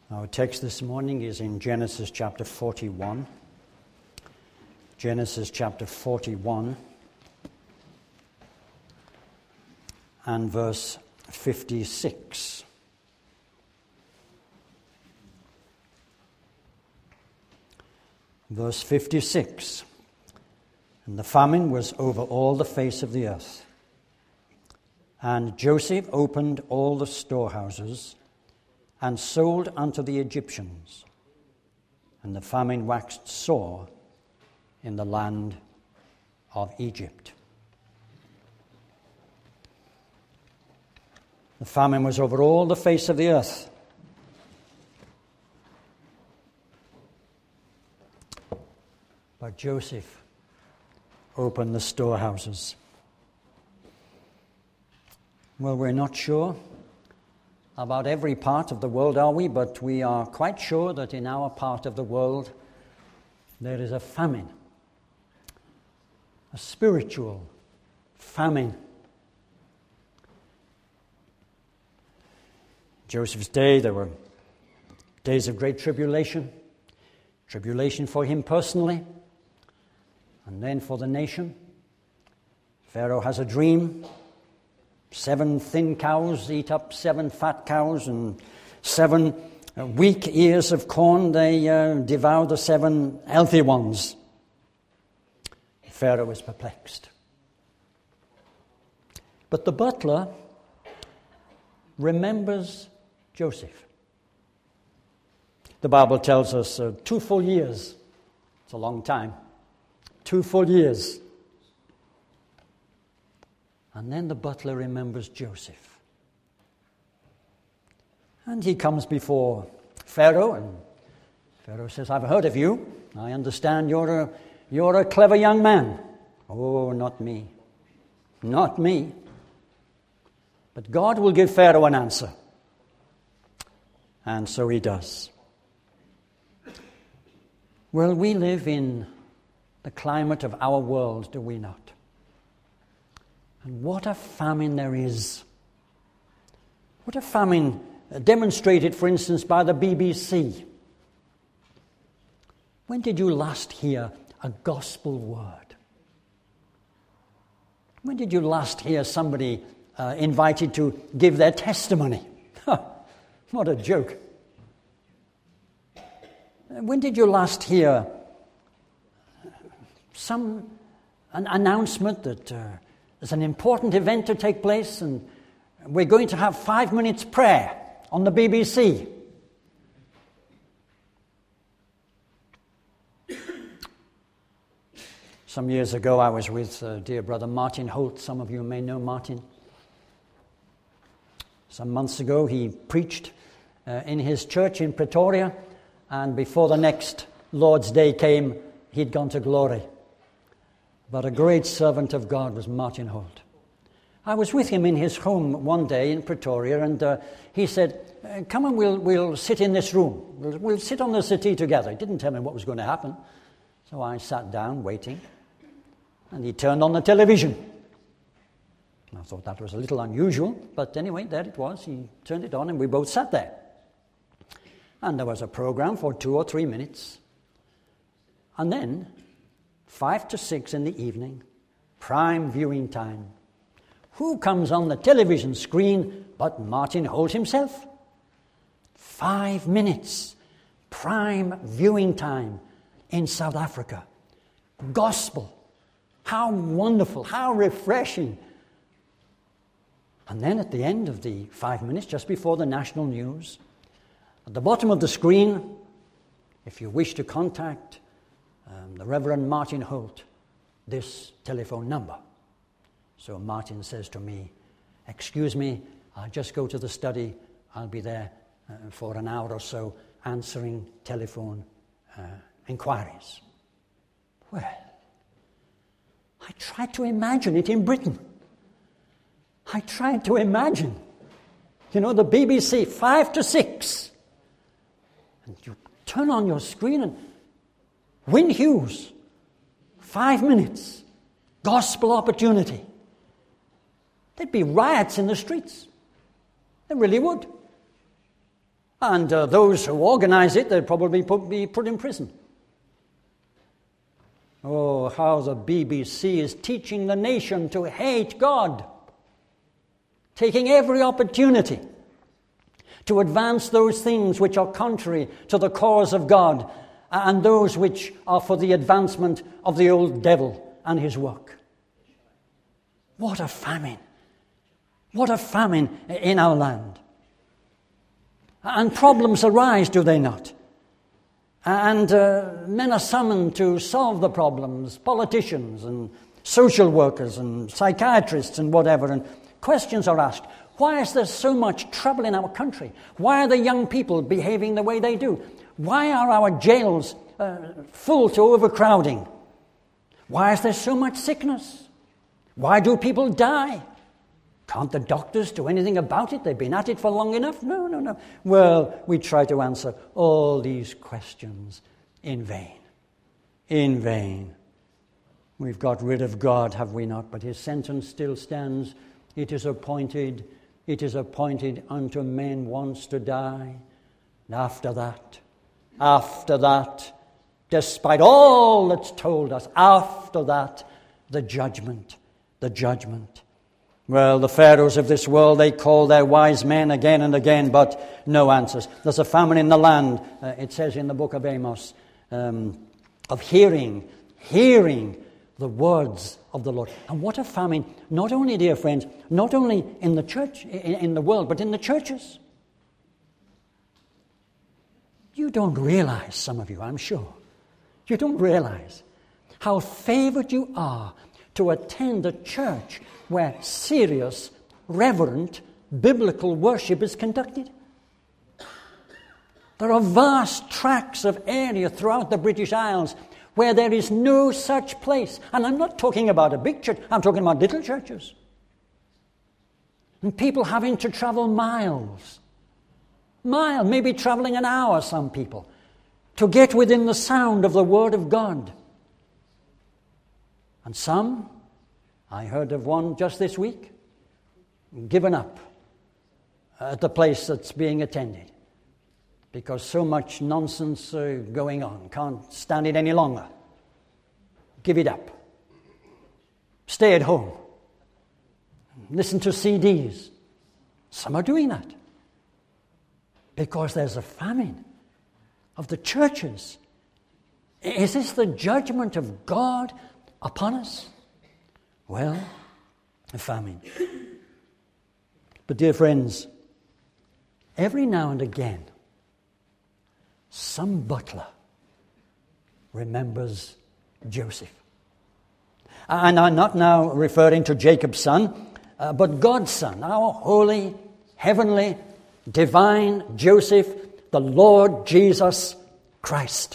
Our text this morning is in Genesis chapter 41. Genesis chapter 41 and verse 56. Verse 56. And the famine was over all the face of the earth. And Joseph opened all the storehouses and sold unto the Egyptians. And the famine waxed sore in the land of Egypt. The famine was over all the face of the earth. But Joseph opened the storehouses. Well, we're not sure about every part of the world, are we? But we are quite sure that in our part of the world there is a famine, a spiritual famine. Joseph's day, there were days of great tribulation for him personally, and then for the nation. Pharaoh has a dream. 7 thin cows eat up 7 fat cows, and 7 weak ears of corn, they devour the 7 healthy ones. Pharaoh is perplexed. But the butler remembers Joseph. The Bible tells us 2 full years. It's a long time. 2 full years. And then the butler remembers Joseph. And he comes before Pharaoh, and Pharaoh says, I've heard of you. I understand you're a clever young man. Oh, not me. Not me. But God will give Pharaoh an answer. And so he does. Well, we live in the climate of our world, do we not? And what a famine there is. What a famine demonstrated, for instance, by the BBC. When did you last hear a gospel word? When did you last hear somebody invited to give their testimony? What a joke. When did you last hear an announcement that there's an important event to take place and we're going to have 5 minutes prayer on the BBC? Some years ago I was with dear brother Martin Holt. Some of you may know Martin. Some months ago he preached in his church in Pretoria, and before the next Lord's Day came, he'd gone to glory. But a great servant of God was Martin Holt. I was with him in his home one day in Pretoria, and he said, come and we'll sit in this room. We'll sit on the settee together. He didn't tell me what was going to happen. So I sat down waiting, and he turned on the television. I thought that was a little unusual, but anyway, there it was. He turned it on, and we both sat there. And there was a program for 2 or 3 minutes. And then 5 to 6 in the evening, prime viewing time. Who comes on the television screen but Martin Holt himself? 5 minutes, prime viewing time in South Africa. Gospel. How wonderful, how refreshing. And then at the end of the 5 minutes, just before the national news, at the bottom of the screen, if you wish to contact the Reverend Martin Holt, this telephone number. So Martin says to me, excuse me, I'll just go to the study. I'll be there for an hour or so answering telephone inquiries. Well, I tried to imagine it in Britain. I tried to imagine, the BBC, 5 to 6. And you turn on your screen and Wyn Hughes, 5 minutes, gospel opportunity. There'd be riots in the streets. There really would. And those who organize it, they'd probably be put in prison. Oh, how the BBC is teaching the nation to hate God, taking every opportunity to advance those things which are contrary to the cause of God and those which are for the advancement of the old devil and his work. What a famine! What a famine in our land. And problems arise, do they not? And men are summoned to solve the problems, politicians and social workers and psychiatrists and whatever, and questions are asked. Why is there so much trouble in our country? Why are the young people behaving the way they do? Why are our jails full to overcrowding? Why is there so much sickness? Why do people die? Can't the doctors do anything about it? They've been at it for long enough. No. Well, we try to answer all these questions in vain. In vain. We've got rid of God, have we not? But his sentence still stands. It is appointed unto men once to die. And after that, despite all that's told us, after that, the judgment. Well, the pharaohs of this world, they call their wise men again and again, but no answers. There's a famine in the land, it says in the book of Amos, of hearing the words of the Lord. And what a famine, not only, dear friends, not only in the church, in the world, but in the churches. You don't realize, some of you, I'm sure, you don't realize how favored you are to attend a church where serious, reverent, biblical worship is conducted. There are vast tracts of area throughout the British Isles where there is no such place. And I'm not talking about a big church, I'm talking about little churches. And people having to travel miles, maybe traveling an hour, some people, to get within the sound of the Word of God. And some, I heard of one just this week, given up at the place that's being attended because so much nonsense going on. Can't stand it any longer. Give it up. Stay at home. Listen to CDs. Some are doing that because there's a famine of the churches. Is this the judgment of God upon us? Well, a famine. But dear friends, every now and again, some butler remembers Joseph. And I'm not now referring to Jacob's son, but God's son, our holy, heavenly, divine Joseph, the Lord Jesus Christ.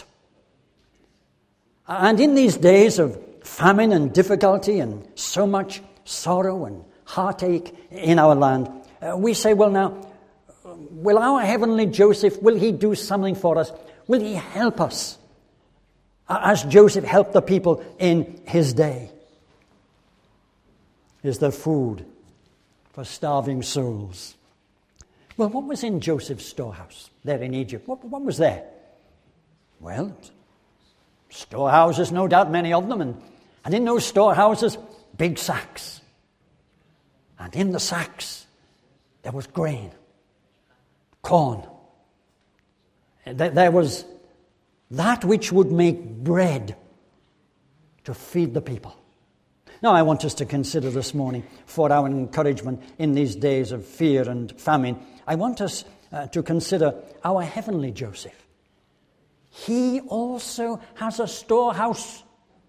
And in these days of famine and difficulty and so much sorrow and heartache in our land, we say, well now, will our heavenly Joseph, will he do something for us? Will he help us as Joseph helped the people in his day? Is there food for starving souls? Well, what was in Joseph's storehouse there in Egypt? What was there? Well, storehouses, no doubt, many of them, and in those storehouses, big sacks. And in the sacks, there was grain, corn. There was that which would make bread to feed the people. Now, I want us to consider this morning, for our encouragement in these days of fear and famine, I want us to consider our heavenly Joseph. He also has a storehouse.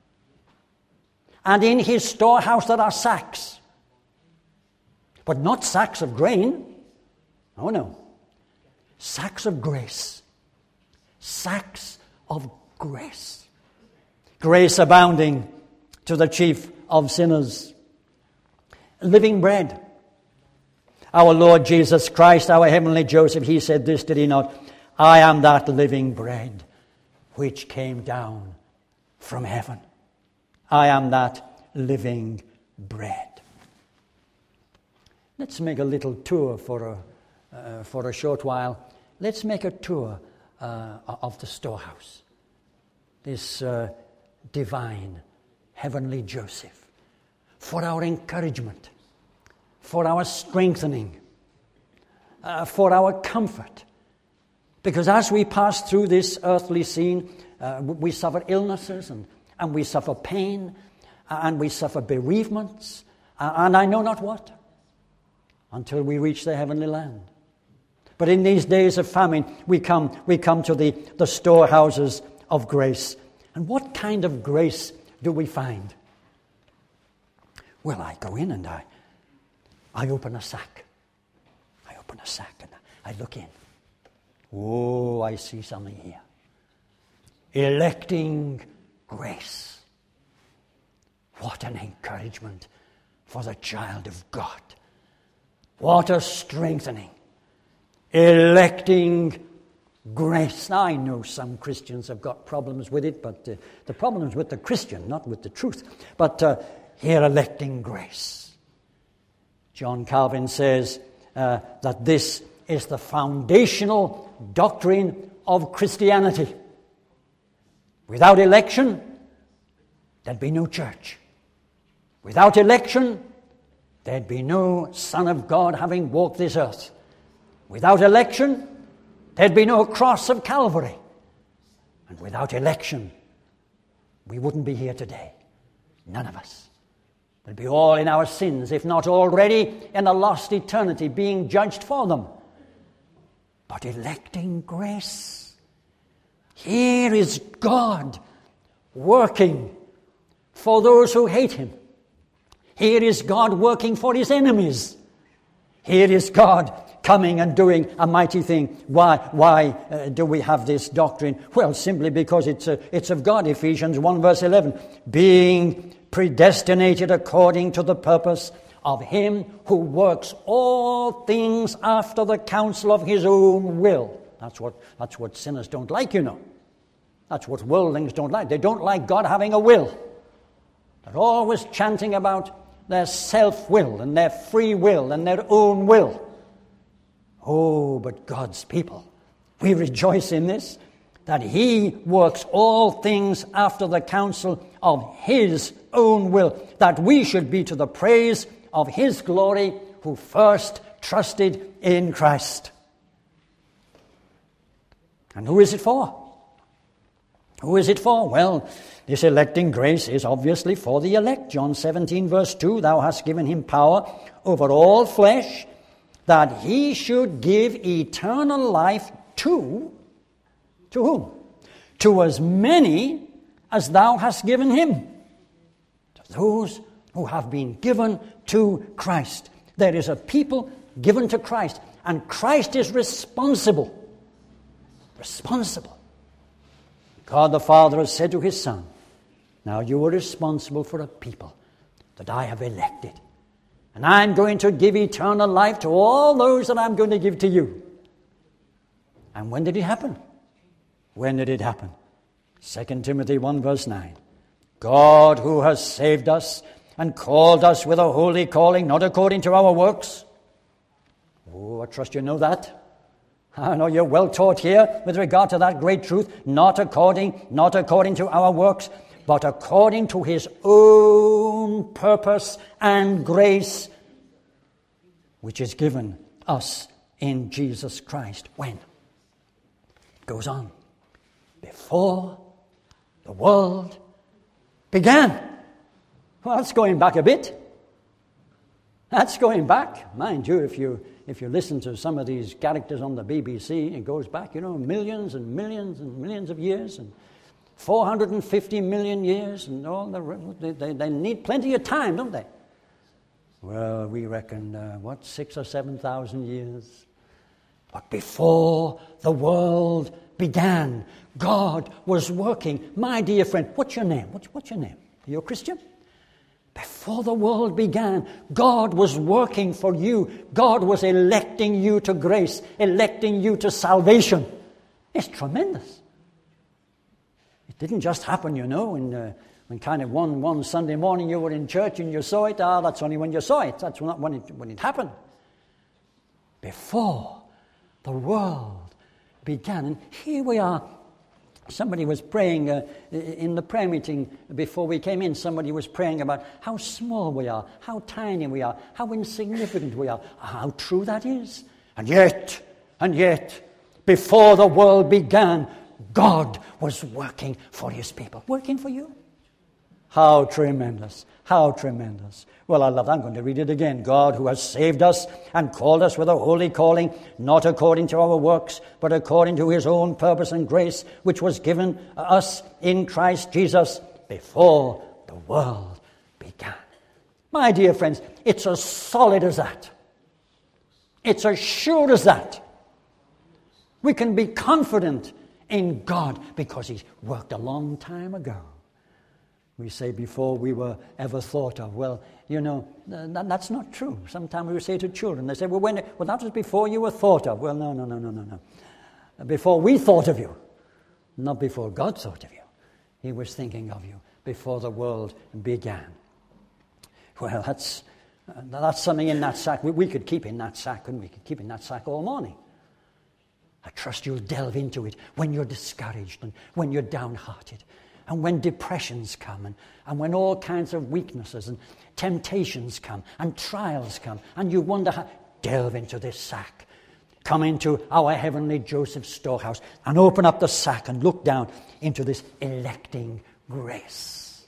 And in his storehouse there are sacks. But not sacks of grain. Oh no. Sacks of grace. Sacks of grace. Grace abounding to the chief of sinners. Living bread. Our Lord Jesus Christ, our heavenly Joseph, he said this, did he not? I am that living bread which came down from heaven. I am that living bread. Let's make a little tour for a short while let's make a tour of the storehouse. This divine, heavenly Joseph, for our encouragement, for our strengthening, for our comfort. Because as we pass through this earthly scene, we suffer illnesses and we suffer pain and we suffer bereavements and I know not what until we reach the heavenly land. But in these days of famine, we come to the storehouses of grace. And what kind of grace do we find? Well, I go in and I open a sack. I open a sack and I look in. Oh, I see something here. Electing grace. What an encouragement for the child of God. What a strengthening. Electing grace. Now, I know some Christians have got problems with it, but the problem is with the Christian, not with the truth. But here, electing grace. John Calvin says that this is the foundational doctrine of Christianity. Without election, there'd be no church. Without election, there'd be no Son of God having walked this earth. Without election, there'd be no cross of Calvary. And without election, we wouldn't be here today. None of us. We'd be all in our sins, if not already in a lost eternity, being judged for them. But electing grace. Here is God working for those who hate him. Here is God working for his enemies. Here is God coming and doing a mighty thing. Why do we have this doctrine? Well, simply because it's of God. Ephesians 1 verse 11. Being predestinated according to the purpose of him who works all things after the counsel of his own will. That's what sinners don't like, you know. That's what worldlings don't like. They don't like God having a will. They're always chanting about their self-will and their free will and their own will. Oh, but God's people, we rejoice in this, that he works all things after the counsel of his own will, that we should be to the praise of his glory who first trusted in Christ. And who is it for? Who is it for? Well, this electing grace is obviously for the elect. John 17 verse 2, thou hast given him power over all flesh, that he should give eternal life to whom? To as many as thou hast given him. To those who have been given to Christ. There is a people given to Christ, and Christ is responsible. Responsible. God the Father has said to his Son, now you are responsible for a people that I have elected. And I'm going to give eternal life to all those that I'm going to give to you. And when did it happen? When did it happen? 2 Timothy 1 verse 9. God who has saved us and called us with a holy calling, not according to our works. Oh, I trust you know that. I know you're well taught here with regard to that great truth. Not according to our works, but according to his own purpose and grace, which is given us in Jesus Christ. When? It goes on. Before the world began. Well, that's going back a bit. That's going back. Mind you, if you listen to some of these characters on the BBC, it goes back, millions and millions and millions of years, and 450 million years, and all they need plenty of time, don't they? Well, we reckon, 6,000 or 7,000 years. But before the world began, God was working. My dear friend, what's your name? What's your name? Are you a Christian? Before the world began, God was working for you. God was electing you to grace, electing you to salvation. It's tremendous. It didn't just happen, when kind of one Sunday morning you were in church and you saw it. That's only when you saw it. That's not when it happened. Before the world began. And here we are. Somebody was praying in the prayer meeting before we came in. Somebody was praying about how small we are, how tiny we are, how insignificant we are, how true that is. And yet, before the world began, God was working for his people. Working for you. How tremendous. How tremendous. Well, I love that. I'm going to read it again. God, who has saved us and called us with a holy calling, not according to our works, but according to his own purpose and grace, which was given us in Christ Jesus before the world began. My dear friends, it's as solid as that. It's as sure as that. We can be confident in God because he's worked a long time ago. We say before we were ever thought of. Well, you know, that's not true. Sometimes we say to children, they say, well, that was before you were thought of. Well, no. Before we thought of you, not before God thought of you. He was thinking of you before the world began. Well, that's something in that sack. We could keep in that sack, and we could keep in that sack all morning. I trust you'll delve into it when you're discouraged and when you're downhearted. And when depressions come, and when all kinds of weaknesses and temptations come, and trials come, and you wonder how, delve into this sack. Come into our heavenly Joseph storehouse and open up the sack and look down into this electing grace.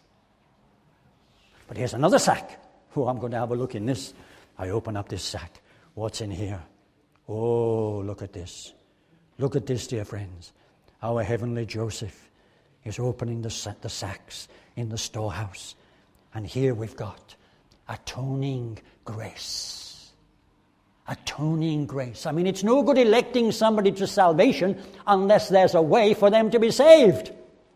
But here's another sack. Oh, I'm going to have a look in this. I open up this sack. What's in here? Oh, look at this. Look at this, dear friends. Our heavenly Joseph is opening the sacks in the storehouse. And here we've got atoning grace. Atoning grace. I mean, it's no good electing somebody to salvation unless there's a way for them to be saved.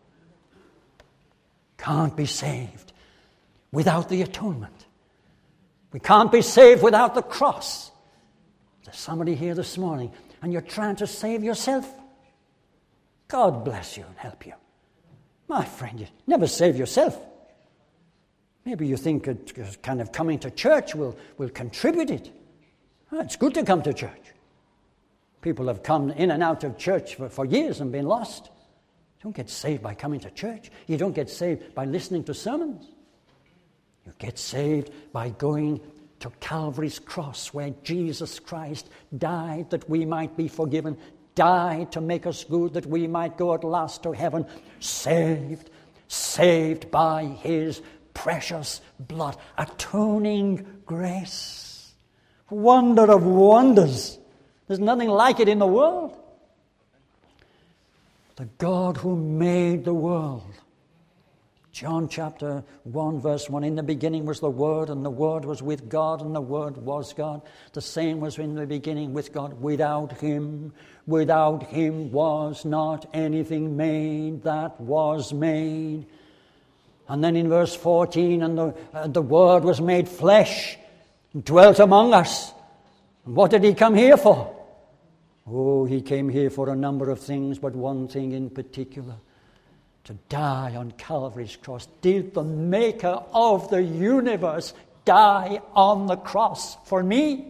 Can't be saved without the atonement. We can't be saved without the cross. There's somebody here this morning and you're trying to save yourself. God bless you and help you. My friend, you never save yourself. Maybe you think kind of coming to church will contribute it. It's good to come to church. People have come in and out of church for years and been lost. You don't get saved by coming to church. You don't get saved by listening to sermons. You get saved by going to Calvary's cross where Jesus Christ died that we might be forgiven, died to make us good that we might go at last to heaven, saved by his precious blood, atoning grace. Wonder of wonders. There's nothing like it in the world. The God who made the world. John chapter 1 verse 1, in the beginning was the Word, and the Word was with God, and the Word was God. The same was in the beginning with God. Without him was not anything made that was made. And then in verse 14, and the Word was made flesh and dwelt among us. And what did he come here for? Oh, he came here for a number of things, but one thing in particular. To die on Calvary's cross. Did the maker of the universe die on the cross for me?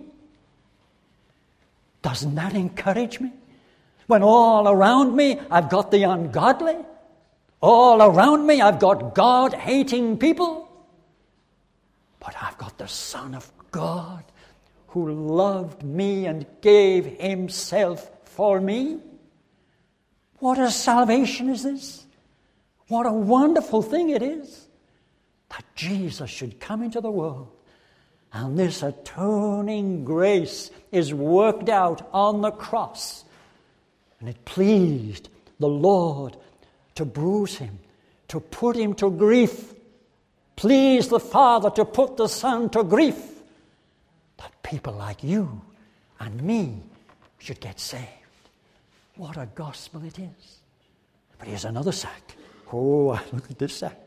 Doesn't that encourage me? When all around me I've got the ungodly. All around me I've got God-hating people. But I've got the Son of God who loved me and gave himself for me. What a salvation is this? What a wonderful thing it is that Jesus should come into the world. And this atoning grace is worked out on the cross. And it pleased the Lord to bruise him, to put him to grief. Pleased the Father to put the Son to grief. That people like you and me should get saved. What a gospel it is. But here's another sack. Oh, look at this sack.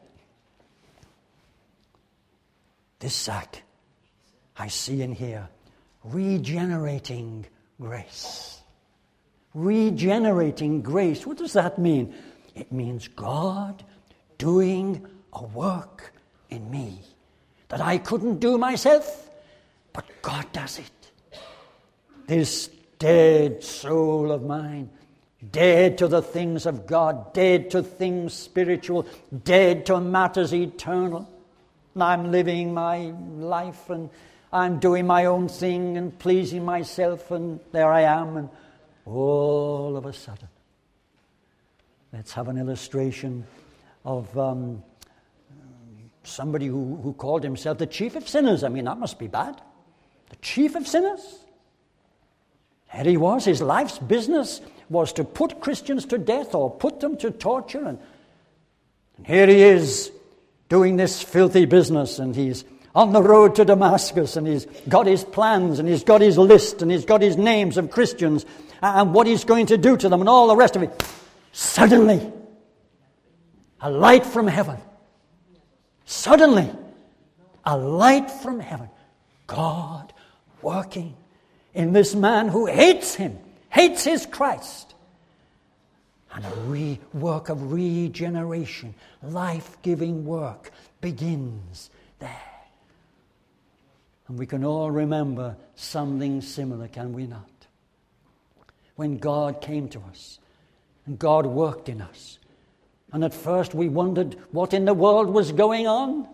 This sack, I see in here, regenerating grace. Regenerating grace. What does that mean? It means God doing a work in me that I couldn't do myself, but God does it. This dead soul of mine dead to the things of God, dead to things spiritual, dead to matters eternal. And I'm living my life and I'm doing my own thing and pleasing myself, and there I am. And all of a sudden, let's have an illustration of somebody who called himself the chief of sinners. I mean, that must be bad. The chief of sinners. There he was. His life's business was to put Christians to death or put them to torture. And here he is doing this filthy business, and he's on the road to Damascus, and he's got his plans, and he's got his list, and he's got his names of Christians, and what he's going to do to them, and all the rest of it. Suddenly, a light from heaven. Suddenly, a light from heaven. God working in this man who hates him, hates his Christ. And a work of regeneration, life-giving work begins there. And we can all remember something similar, can we not? When God came to us and God worked in us. And at first we wondered what in the world was going on.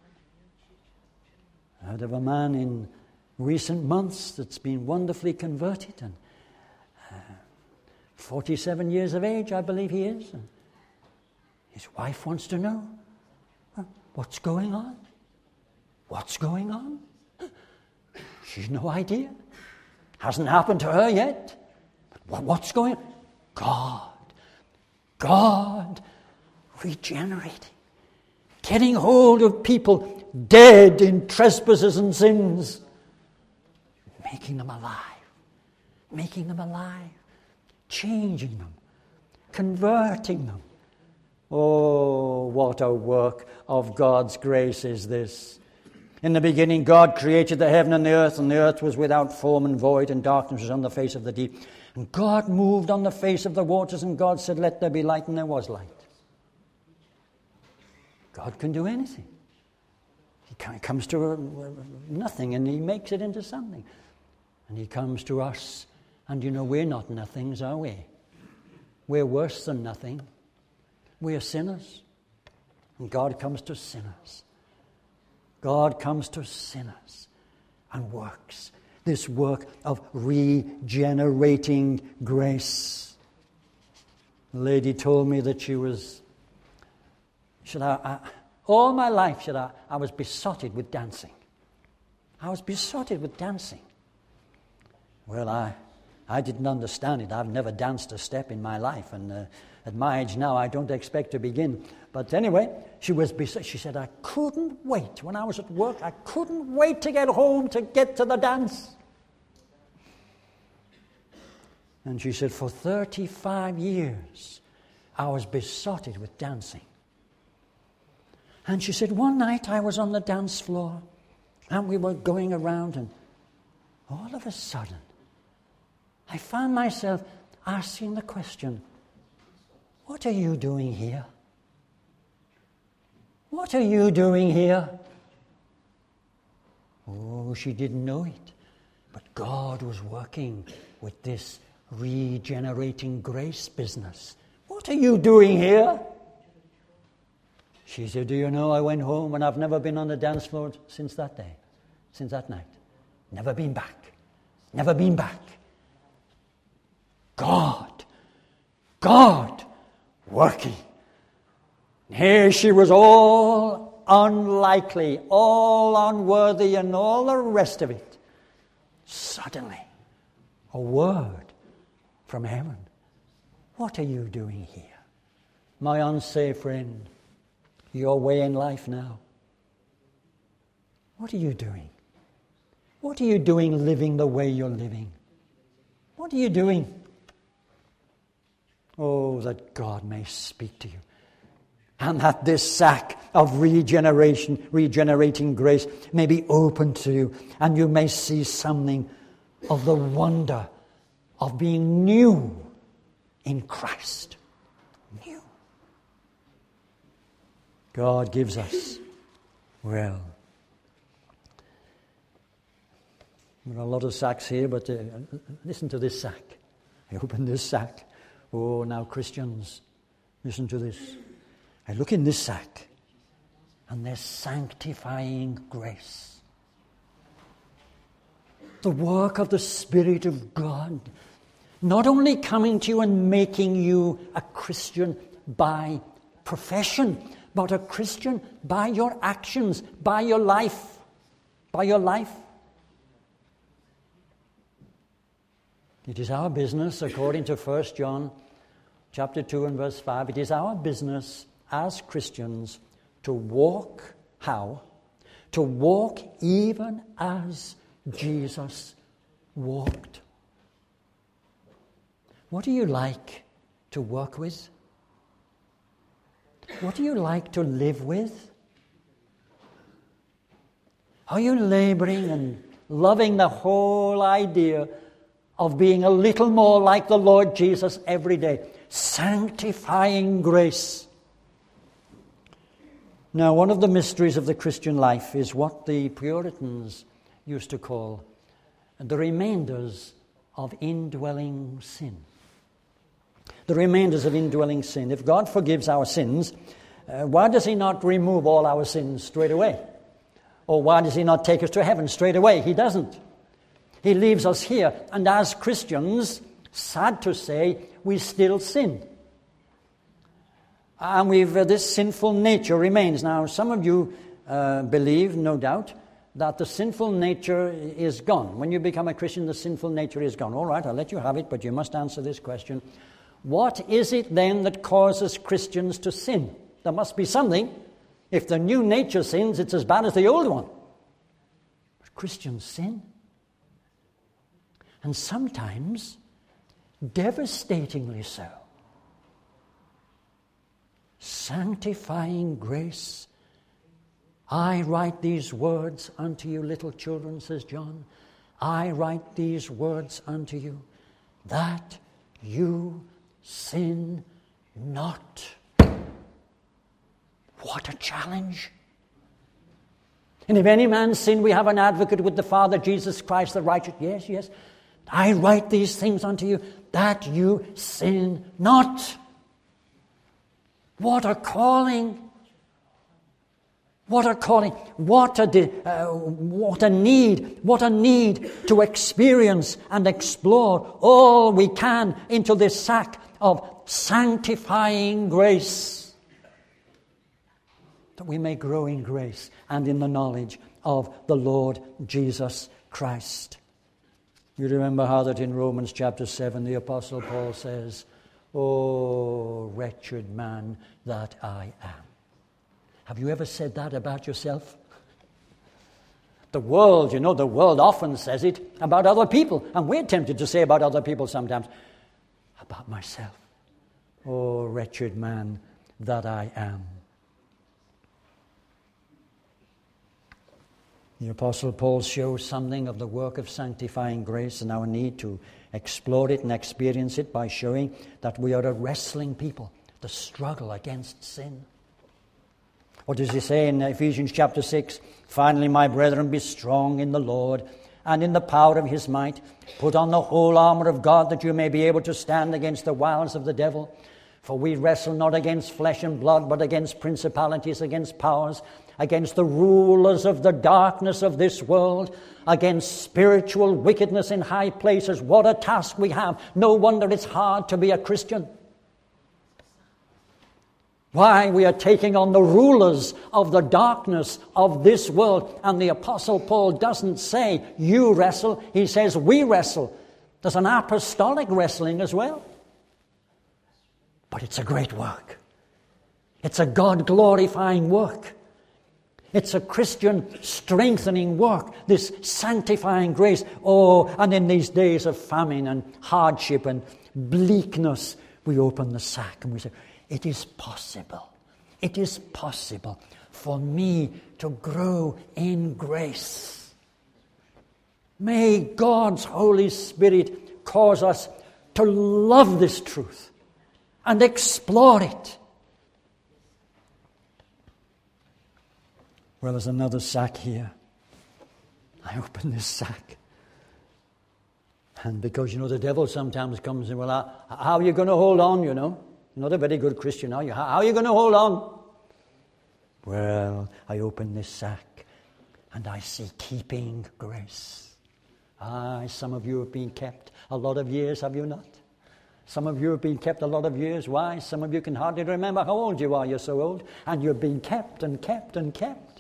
I heard of a man in recent months that's been wonderfully converted, and 47 years of age, I believe he is. And his wife wants to know, what's going on? What's going on? She's no idea. Hasn't happened to her yet. But what's going on? God regenerating. Getting hold of people dead in trespasses and sins. Making them alive. Making them alive. Changing them. Converting them. Oh, what a work of God's grace is this. In the beginning, God created the heaven and the earth was without form and void, and darkness was on the face of the deep. And God moved on the face of the waters, and God said, "Let there be light," and there was light. God can do anything. He comes to nothing, and he makes it into something. And he comes to us, and you know, we're not nothings, are we? We're worse than nothing. We're sinners. And God comes to sinners. God comes to sinners and works this work of regenerating grace. The lady told me that all my life, I was besotted with dancing. I was besotted with dancing. Well, I didn't understand it. I've never danced a step in my life, and at my age now, I don't expect to begin. But anyway, she said, I couldn't wait. When I was at work, I couldn't wait to get home to get to the dance. And she said, for 35 years, I was besotted with dancing. And she said, one night I was on the dance floor, and we were going around, and all of a sudden, I found myself asking the question, what are you doing here? What are you doing here? Oh, she didn't know it. But God was working with this regenerating grace business. What are you doing here? She said, do you know, I went home and I've never been on the dance floor since that day, since that night. Never been back. Never been back. God working. Here she was, all unlikely, all unworthy, and all the rest of it. Suddenly, a word from heaven. What are you doing here? My unsaved friend, your way in life now. What are you doing? What are you doing living the way you're living? What are you doing? Oh, that God may speak to you. And that this sack of regenerating grace may be open to you. And you may see something of the wonder of being new in Christ. New. God gives us, well, there are a lot of sacks here, but listen to this sack. I opened this sack. Oh, now Christians, listen to this. I look in this sack, and there's sanctifying grace. The work of the Spirit of God, not only coming to you and making you a Christian by profession, but a Christian by your actions, by your life. By your life. It is our business, according to 1 John chapter 2 and verse 5, it is our business as Christians to walk, how? To walk even as Jesus walked. What do you like to work with? What do you like to live with? Are you laboring and loving the whole idea of being a little more like the Lord Jesus every day? Sanctifying grace. Now, one of the mysteries of the Christian life is what the Puritans used to call the remainders of indwelling sin. The remainders of indwelling sin. If God forgives our sins, why does He not remove all our sins straight away? Or why does He not take us to heaven straight away? He doesn't. He leaves us here. And as Christians, sad to say, we still sin. And this sinful nature remains. Now, some of you believe, no doubt, that the sinful nature is gone. When you become a Christian, the sinful nature is gone. All right, I'll let you have it, but you must answer this question. What is it then that causes Christians to sin? There must be something. If the new nature sins, it's as bad as the old one. But Christians sin. And sometimes devastatingly so. Sanctifying grace. I write these words unto you, little children, says John. I write these words unto you, that you sin not. What a challenge. And if any man sin, we have an advocate with the Father, Jesus Christ the righteous. Yes, yes. I write these things unto you, that you sin not. What a calling. What a calling. What a need to experience and explore all we can into this sack of sanctifying grace, that we may grow in grace and in the knowledge of the Lord Jesus Christ. You remember how that in Romans chapter 7 the Apostle Paul says, "Oh, wretched man that I am." Have you ever said that about yourself? The world, the world often says it about other people, and we're tempted to say about other people sometimes. About myself, "Oh, wretched man that I am." The Apostle Paul shows something of the work of sanctifying grace and our need to explore it and experience it by showing that we are a wrestling people, the struggle against sin. What does he say in Ephesians chapter 6? "Finally, my brethren, be strong in the Lord and in the power of his might. Put on the whole armor of God, that you may be able to stand against the wiles of the devil. For we wrestle not against flesh and blood, but against principalities, against powers, against the rulers of the darkness of this world, against spiritual wickedness in high places." What a task we have. No wonder it's hard to be a Christian. Why? We are taking on the rulers of the darkness of this world. And the Apostle Paul doesn't say, "You wrestle." He says, "We wrestle." There's an apostolic wrestling as well. But it's a great work. It's a God-glorifying work. It's a Christian strengthening work, this sanctifying grace. Oh, and in these days of famine and hardship and bleakness, we open the sack and we say, it is possible for me to grow in grace. May God's Holy Spirit cause us to love this truth and explore it. Well, there's another sack here. I open this sack. And because, the devil sometimes comes and, well, how are you going to hold on, You're not a very good Christian, are you? How are you going to hold on? Well, I open this sack and I see keeping grace. Some of you have been kept a lot of years, have you not? Some of you have been kept a lot of years. Why? Some of you can hardly remember how old you are. You're so old. And you've been kept and kept and kept.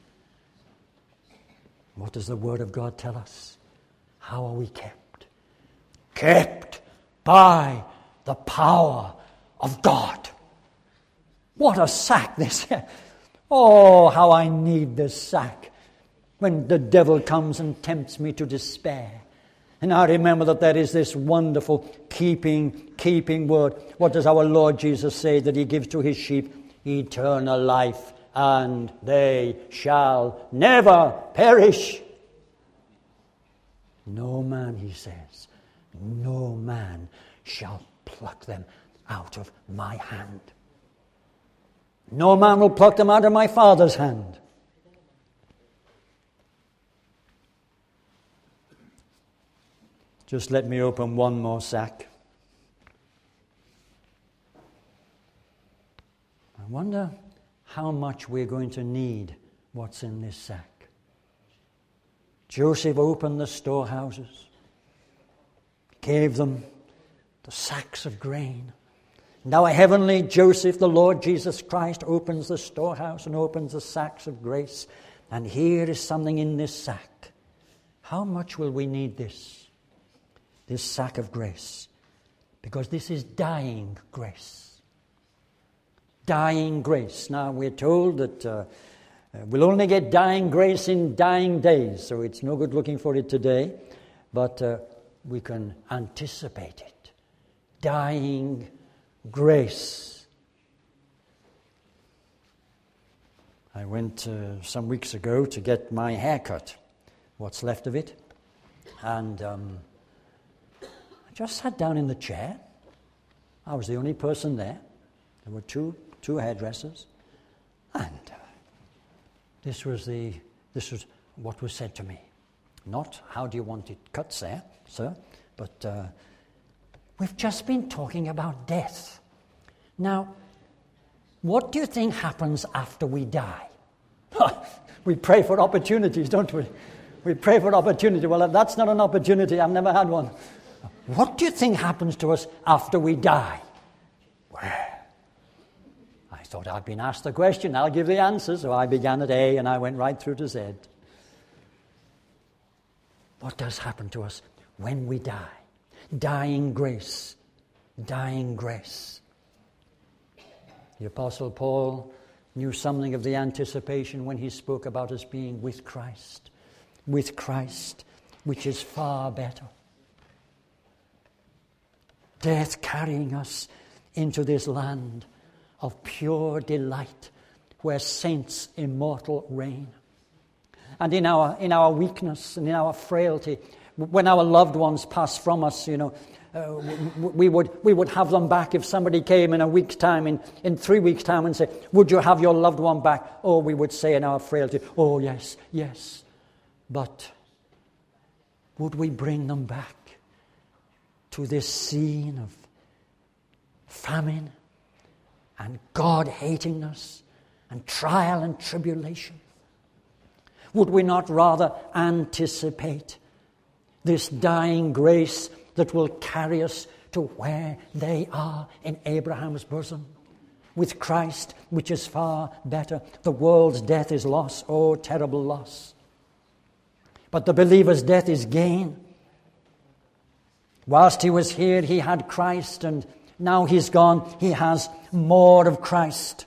What does the Word of God tell us? How are we kept? Kept by the power of God. What a sack this is. Oh, how I need this sack when the devil comes and tempts me to despair. And I remember that there is this wonderful keeping word. What does our Lord Jesus say that he gives to his sheep? Eternal life, and they shall never perish. No man, he says, no man shall pluck them out of my hand. No man will pluck them out of my Father's hand. Just let me open one more sack. I wonder how much we're going to need what's in this sack. Joseph opened the storehouses, gave them the sacks of grain. Now a heavenly Joseph, the Lord Jesus Christ, opens the storehouse and opens the sacks of grace. And here is something in this sack. How much will we need this? This sack of grace, because this is dying grace. Dying grace. Now we're told that we'll only get dying grace in dying days, so it's no good looking for it today, but we can anticipate it. Dying grace. I went some weeks ago to get my hair cut, what's left of it, and I just sat down in the chair. I was the only person there. There were two hairdressers. And this was what was said to me. Not, how do you want it cut, sir? But we've just been talking about death. Now, what do you think happens after we die? We pray for opportunities, don't we? We pray for opportunity. Well, if that's not an opportunity, I've never had one. What do you think happens to us after we die? Well, I thought I'd been asked the question. I'll give the answer. So I began at A and I went right through to Z. What does happen to us when we die? Dying grace. Dying grace. The Apostle Paul knew something of the anticipation when he spoke about us being with Christ. With Christ, which is far better. Death carrying us into this land of pure delight where saints immortal reign. And in our weakness and in our frailty, when our loved ones pass from us, we would have them back. If somebody came in a week's time, in 3 weeks' time and said, would you have your loved one back? Oh, we would say in our frailty, oh, yes, yes. But would we bring them back to this scene of famine and God hating us and trial and tribulation? Would we not rather anticipate this dying grace that will carry us to where they are in Abraham's bosom? With Christ, which is far better. The world's death is loss, oh, terrible loss. But the believer's death is gain. Whilst he was here, he had Christ, and now he's gone, he has more of Christ.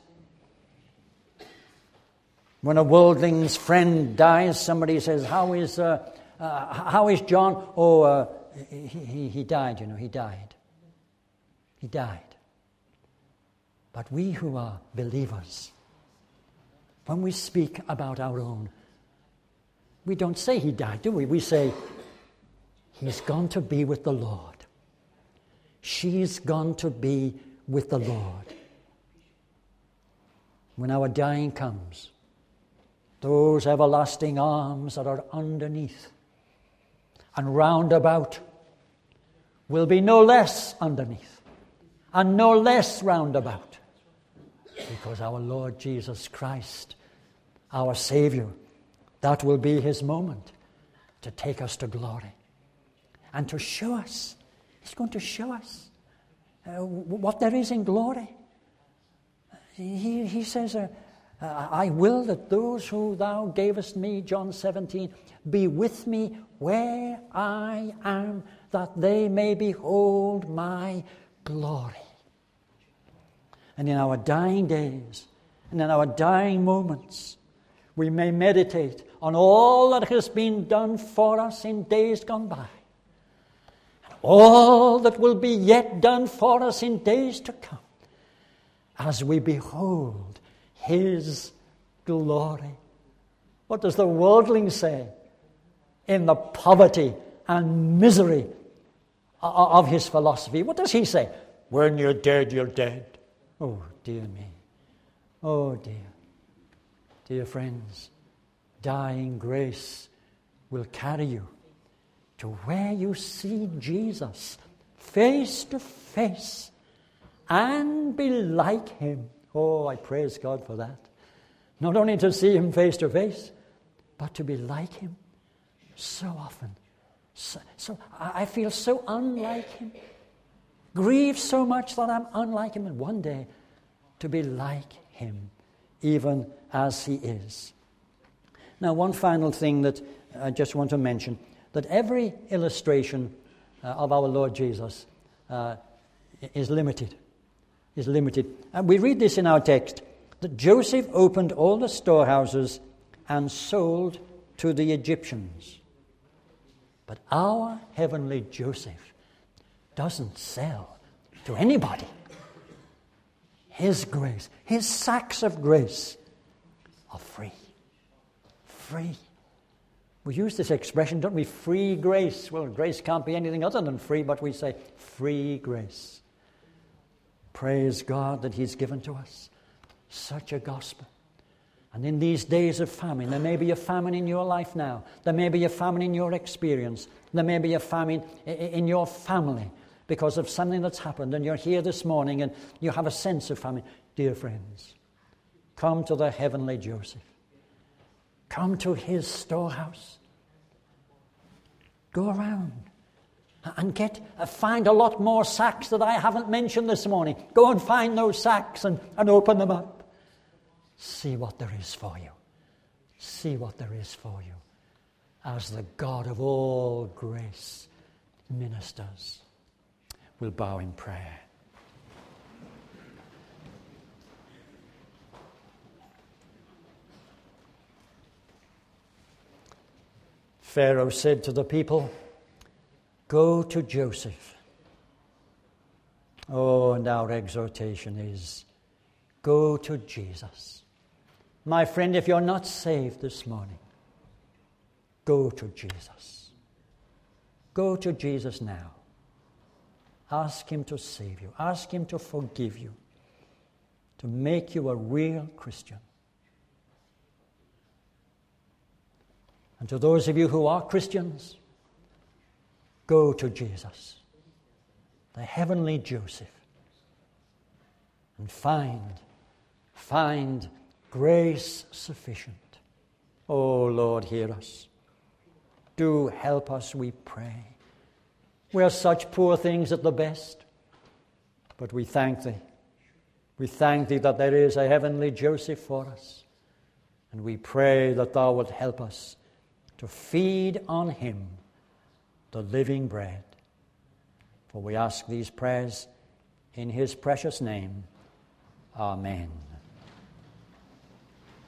When a worldling's friend dies, somebody says, how is John? Oh, he died, he died. He died. But we who are believers, when we speak about our own, we don't say he died, do we? We say, he's gone to be with the Lord. She's gone to be with the Lord. When our dying comes, those everlasting arms that are underneath and round about will be no less underneath and no less roundabout, because our Lord Jesus Christ, our Savior, that will be his moment to take us to glory and to show us. He's going to show us what there is in glory. He says, I will that those who thou gavest me, John 17, be with me where I am, that they may behold my glory. And in our dying days, and in our dying moments, we may meditate on all that has been done for us in days gone by, and all that will be yet done for us in days to come, as we behold his glory. What does the worldling say? In the poverty and misery of his philosophy, what does he say? When you're dead, you're dead. Oh, dear me. Oh, dear. Dear friends, dying grace will carry you to where you see Jesus face to face and be like him. Oh, I praise God for that. Not only to see him face to face, but to be like him so often. So I feel so unlike him. Grieve so much that I'm unlike him, and one day to be like him, even as he is. Now, one final thing that I just want to mention, that every illustration of our Lord Jesus is limited. And we read this in our text, that Joseph opened all the storehouses and sold to the Egyptians. But our heavenly Joseph doesn't sell to anybody. His grace, his sacks of grace are free. Free. We use this expression, don't we? Free grace. Well, grace can't be anything other than free, but we say free grace. Praise God that he's given to us such a gospel. And in these days of famine, there may be a famine in your life now. There may be a famine in your experience. There may be a famine in your family because of something that's happened, and you're here this morning and you have a sense of famine. Dear friends, come to the heavenly Joseph. Come to his storehouse. Go around and find a lot more sacks that I haven't mentioned this morning. Go and find those sacks and open them up. See what there is for you. See what there is for you as the God of all grace ministers. We'll bow in prayer. Pharaoh said to the people, "Go to Joseph." Oh, and our exhortation is, go to Jesus. My friend, if you're not saved this morning, go to Jesus. Go to Jesus now. Ask him to save you. Ask him to forgive you, to make you a real Christian. And to those of you who are Christians, go to Jesus, the heavenly Joseph, and find grace sufficient. Oh, Lord, hear us. Do help us, we pray. We are such poor things at the best, but we thank thee. We thank thee that there is a heavenly Joseph for us, and we pray that thou wilt help us to feed on him, the living bread. For we ask these prayers in his precious name. Amen.